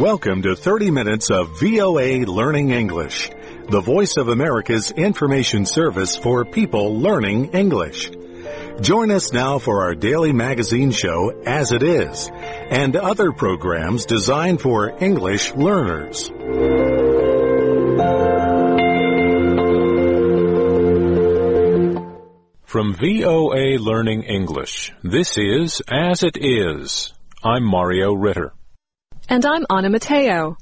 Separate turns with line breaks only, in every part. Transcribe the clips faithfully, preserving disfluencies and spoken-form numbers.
Welcome to thirty minutes of V O A Learning English, the voice of America's information service for people learning English. Join us now for our daily magazine show, As It Is, and other programs designed for English learners. From V O A Learning English, this is As It Is. I'm Mario Ritter.
And I'm Anna Mateo.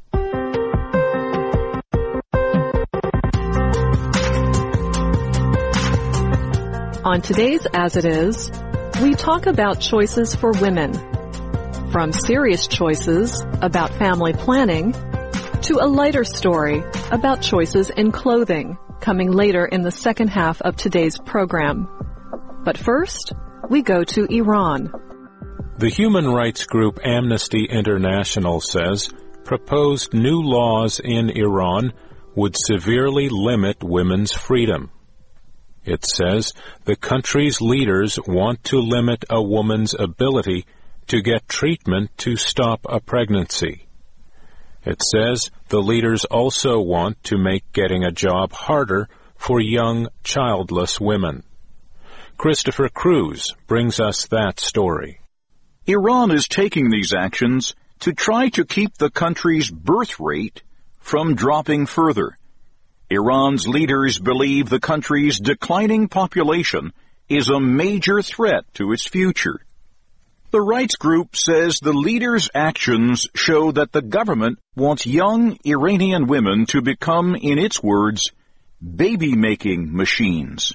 On today's As It Is, we talk about choices for women. From serious choices about family planning to a lighter story about choices in clothing, coming later in the second half of today's program. But first, we go to Iran.
The human rights group Amnesty International says proposed new laws in Iran would severely limit women's freedom. It says the country's leaders want to limit a woman's ability to get treatment to stop a pregnancy. It says the leaders also want to make getting a job harder for young, childless women. Christopher Cruz brings us that story.
Iran is taking these actions to try to keep the country's birth rate from dropping further. Iran's leaders believe the country's declining population is a major threat to its future. The rights group says the leaders' actions show that the government wants young Iranian women to become, in its words, baby-making machines.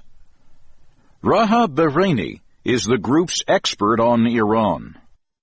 Raha Bahraini is the group's expert on Iran.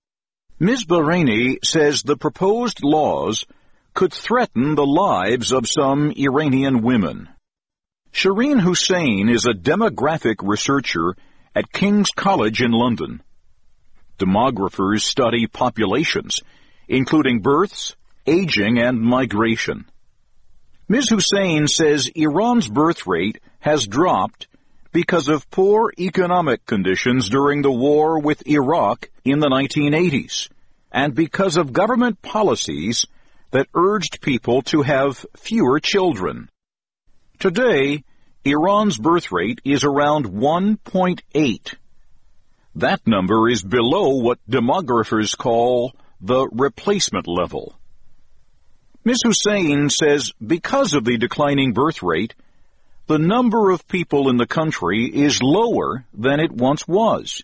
Miz Bahraini says the proposed laws could threaten the lives of some Iranian women. Shireen Hussain is a demographic researcher at King's College in London. Demographers study populations, including births, aging, and migration. Miz Hussain says Iran's birth rate has dropped because of poor economic conditions during the war with Iraq in the nineteen eighties, and because of government policies that urged people to have fewer children. Today, Iran's birth rate is around one point eight. That number is below what demographers call the replacement level. Miz Hussain says because of the declining birth rate, the number of people in the country is lower than it once was.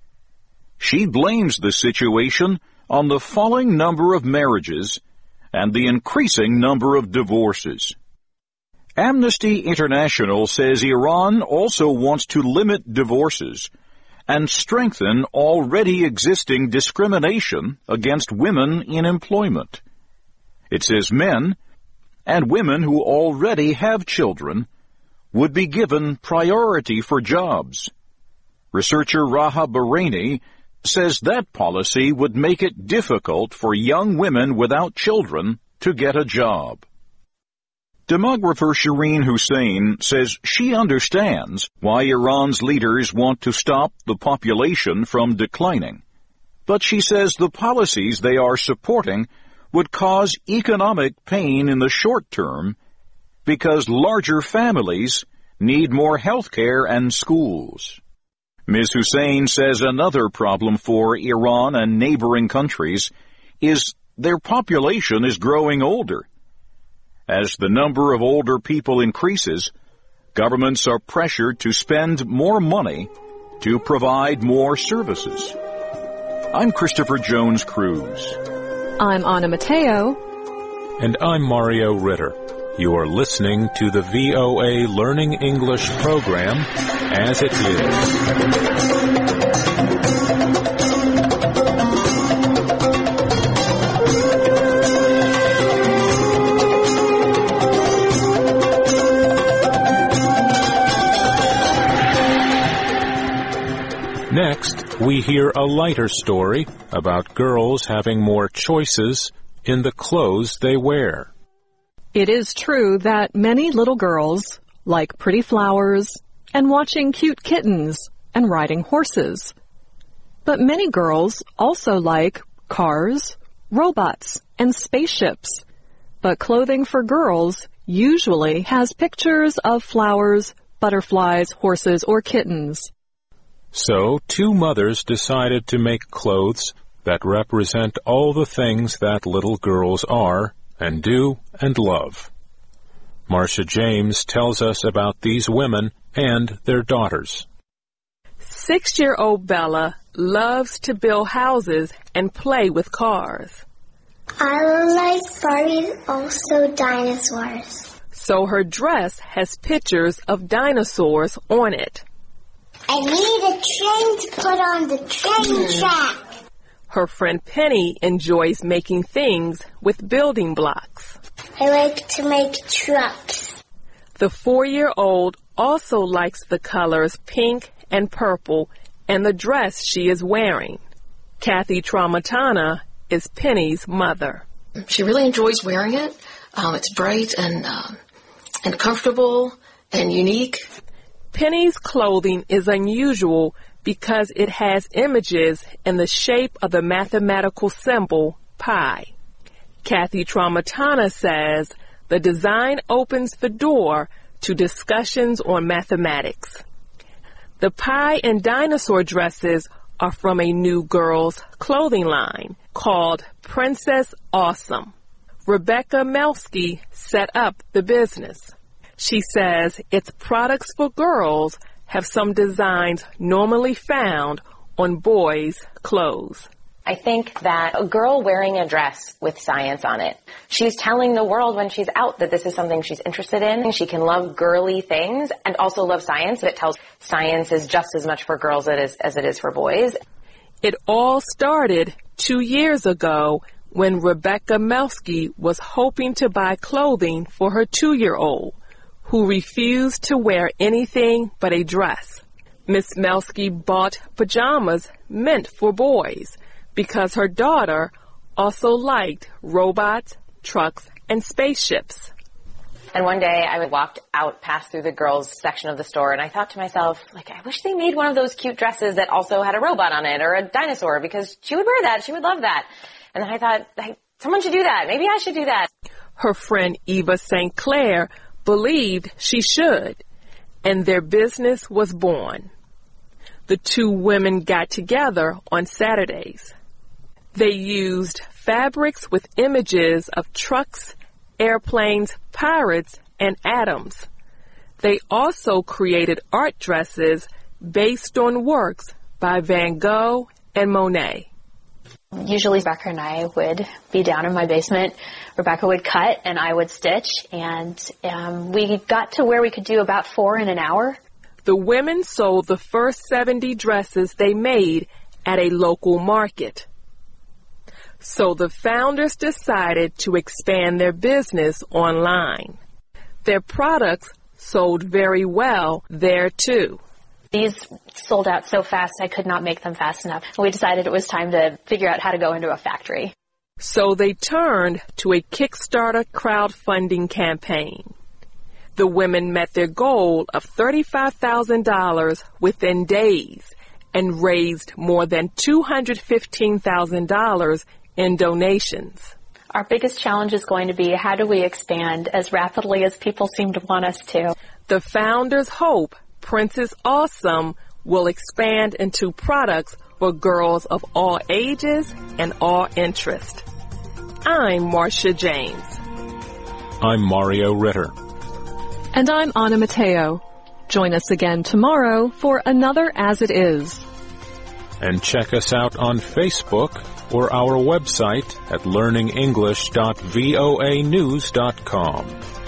She blames the situation on the falling number of marriages and the increasing number of divorces. Amnesty International says Iran also wants to limit divorces and strengthen already existing discrimination against women in employment. It says men and women who already have children would be given priority for jobs. Researcher Raha Bahraini says that policy would make it difficult for young women without children to get a job. Demographer Shireen Hussain says she understands why Iran's leaders want to stop the population from declining, but she says the policies they are supporting would cause economic pain in the short term because larger families need more health care and schools. Miz Hussain says another problem for Iran and neighboring countries is their population is growing older. As the number of older people increases, governments are pressured to spend more money to provide more services. I'm Christopher Jones Cruz.
I'm Anna Mateo.
And I'm Mario Ritter. You are listening to the V O A Learning English program, As It Is. Next, we hear a lighter story about girls having more choices in the clothes they wear.
It is true that many little girls like pretty flowers and watching cute kittens and riding horses. But many girls also like cars, robots, and spaceships. But clothing for girls usually has pictures of flowers, butterflies, horses, or kittens.
So, two mothers decided to make clothes that represent all the things that little girls are and do and love. Marcia James tells us about these women and their daughters.
Six-year-old Bella loves to build houses and play with cars.
I like Barbies, also dinosaurs.
So her dress has pictures of dinosaurs on it.
I need a train to put on the train track.
Her friend Penny enjoys making things with building blocks.
I like to make trucks.
The four-year-old also likes the colors pink and purple and the dress she is wearing. Kathy Tramontana is Penny's mother.
She really enjoys wearing it. Um, it's bright and um, and comfortable and unique.
Penny's clothing is unusual because it has images in the shape of the mathematical symbol pi. Kathy Tramontana says the design opens the door to discussions on mathematics. The pie and dinosaur dresses are from a new girls' clothing line called Princess Awesome. Rebecca Melsky set up the business. She says its products for girls have some designs normally found on boys' clothes.
I think that a girl wearing a dress with science on it, she's telling the world when she's out that this is something she's interested in. She can love girly things and also love science. It tells science is just as much for girls as it is for boys.
It all started two years ago when Rebecca Melsky was hoping to buy clothing for her two-year-old, who refused to wear anything but a dress. Miss Melsky bought pajamas meant for boys because her daughter also liked robots, trucks, and spaceships.
And one day I walked out past through the girls section of the store and I thought to myself, like, I wish they made one of those cute dresses that also had a robot on it or a dinosaur because she would wear that. She would love that. And then I thought, hey, someone should do that. Maybe I should do that.
Her friend Eva Saint Clair believed she should, and their business was born. The two women got together on Saturdays. They used fabrics with images of trucks, airplanes, pirates, and atoms. They also created art dresses based on works by Van Gogh and Monet.
Usually Rebecca and I would be down in my basement. Rebecca would cut and I would stitch, and um, we got to where we could do about four in an hour.
The women sold the first seventy dresses they made at a local market. So the founders decided to expand their business online. Their products sold very well there too.
These sold out so fast I could not make them fast enough. We decided it was time to figure out how to go into a factory.
So they turned to a Kickstarter crowdfunding campaign. The women met their goal of thirty-five thousand dollars within days and raised more than two hundred fifteen thousand dollars in donations.
Our biggest challenge is going to be how do we expand as rapidly as people seem to want us to.
The founders hope Princess Awesome will expand into products for girls of all ages and all interests. I'm Marcia James.
I'm Mario Ritter.
And I'm Anna Mateo. Join us again tomorrow for another As It Is.
And check us out on Facebook or our website at learning english dot voa news dot com.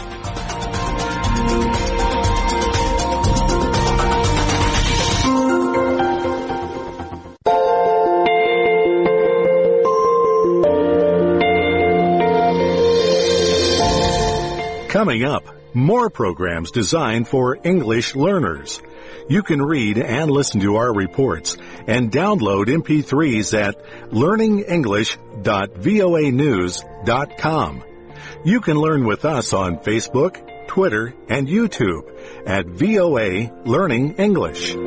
Coming up, more programs designed for English learners. You can read and listen to our reports and download M P threes at learning english dot voa news dot com. You can learn with us on Facebook, Twitter, and YouTube at V O A Learning English.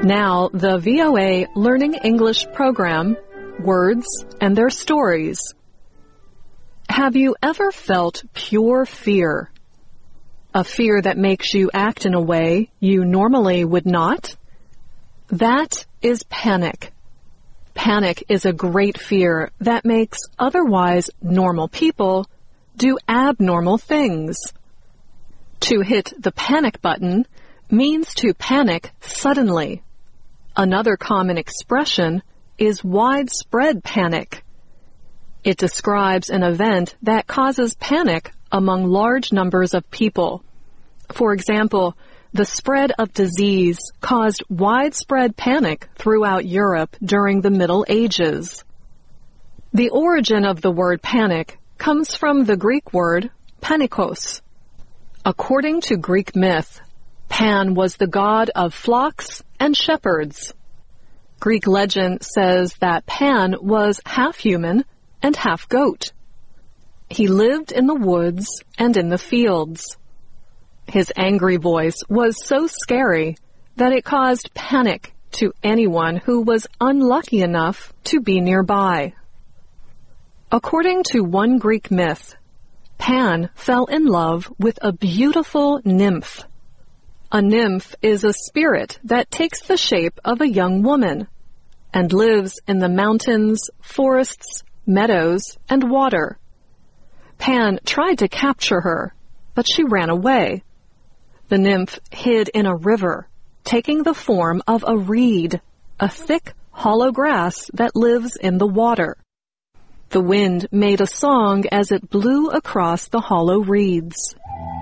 Now, the V O A Learning English program, Words and Their Stories. Have you ever felt pure fear? A fear that makes you act in a way you normally would not? That is panic. Panic is a great fear that makes otherwise normal people do abnormal things. To hit the panic button means to panic suddenly. Another common expression is widespread panic. It describes an event that causes panic among large numbers of people. For example, the spread of disease caused widespread panic throughout Europe during the Middle Ages. The origin of the word panic comes from the Greek word panikos. According to Greek myth, Pan was the god of flocks and shepherds. Greek legend says that Pan was half human and half goat. He lived in the woods and in the fields. His angry voice was so scary that it caused panic to anyone who was unlucky enough to be nearby. According to one Greek myth, Pan fell in love with a beautiful nymph. A nymph is a spirit that takes the shape of a young woman and lives in the mountains, forests, meadows, and water. Pan tried to capture her, but she ran away. The nymph hid in a river, taking the form of a reed, a thick, hollow grass that lives in the water. The wind made a song as it blew across the hollow reeds.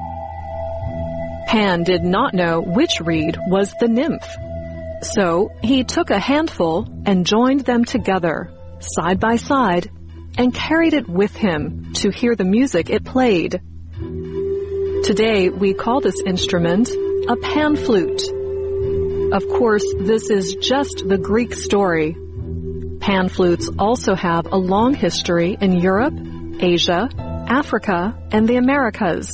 Pan did not know which reed was the nymph. So he took a handful and joined them together, side by side, and carried it with him to hear the music it played. Today we call this instrument a pan flute. Of course, this is just the Greek story. Pan flutes also have a long history in Europe, Asia, Africa, and the Americas.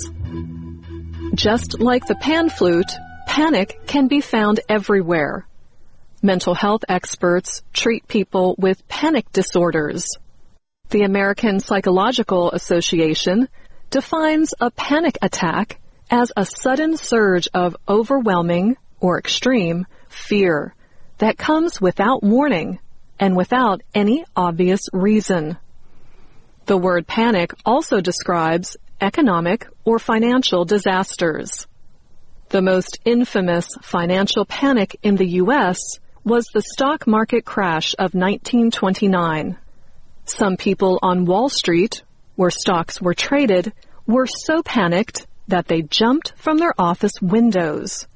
Just like the pan flute, panic can be found everywhere. Mental health experts treat people with panic disorders. The American Psychological Association defines a panic attack as a sudden surge of overwhelming or extreme fear that comes without warning and without any obvious reason. The word panic also describes economic or financial disasters. The most infamous financial panic in the U S was the stock market crash of nineteen twenty-nine. Some people on Wall Street, where stocks were traded, were so panicked that they jumped from their office windows.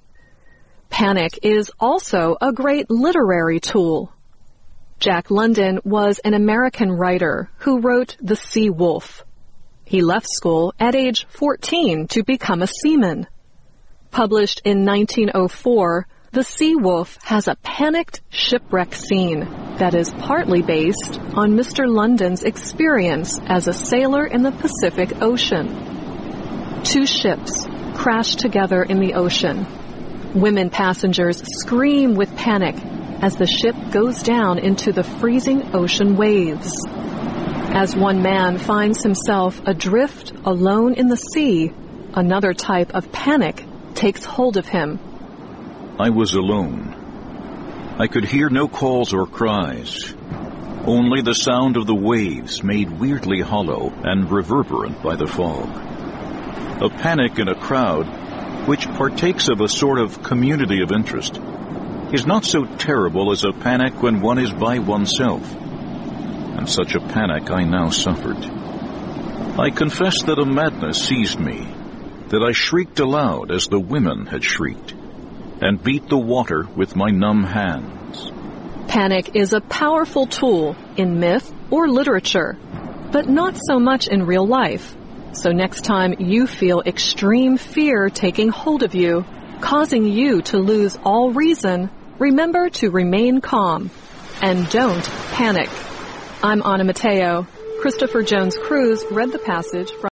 Panic is also a great literary tool. Jack London was an American writer who wrote The Sea Wolf. He left school at age fourteen to become a seaman. Published in nineteen oh four, The Sea Wolf has a panicked shipwreck scene that is partly based on Mister London's experience as a sailor in the Pacific Ocean. Two ships crash together in the ocean. Women passengers scream with panic as the ship goes down into the freezing ocean waves. As one man finds himself adrift alone in the sea, another type of panic takes hold of him.
I was alone. I could hear no calls or cries, only the sound of the waves made weirdly hollow and reverberant by the fog. A panic in a crowd, which partakes of a sort of community of interest, is not so terrible as a panic when one is by oneself. And such a panic I now suffered. I confess that a madness seized me, that I shrieked aloud as the women had shrieked, and beat the water with my numb hands.
Panic is a powerful tool in myth or literature, but not so much in real life. So next time you feel extreme fear taking hold of you, causing you to lose all reason, remember to remain calm and don't panic. I'm Anna Mateo. Christopher Jones Cruz read the passage from